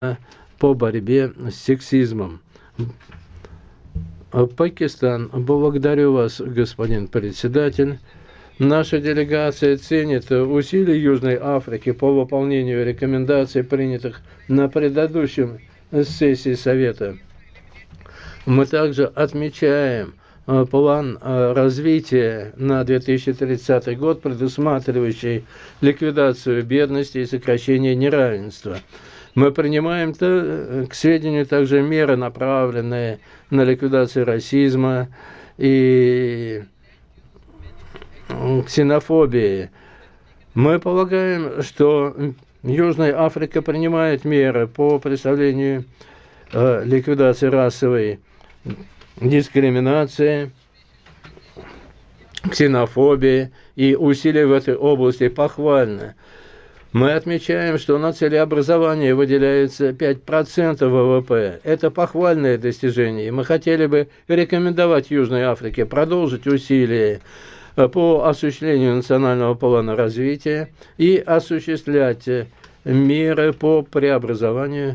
по борьбе с сексизмом. Пакистан. Благодарю вас, господин председатель. Наша делегация ценит усилия Южной Африки по выполнению рекомендаций, принятых на предыдущем сессии Совета. Мы также отмечаем план развития на 2030 год, предусматривающий ликвидацию бедности и сокращение неравенства. Мы принимаем к сведению также меры, направленные на ликвидацию расизма и ксенофобии. Мы полагаем, что Южная Африка принимает меры по преследованию ликвидации расовой дискриминации, ксенофобии, и усилия в этой области похвальны. Мы отмечаем, что на цели образования выделяется 5% ВВП. Это похвальное достижение. И мы хотели бы рекомендовать Южной Африке продолжить усилия по осуществлению национального плана развития и осуществлять меры по преобразованию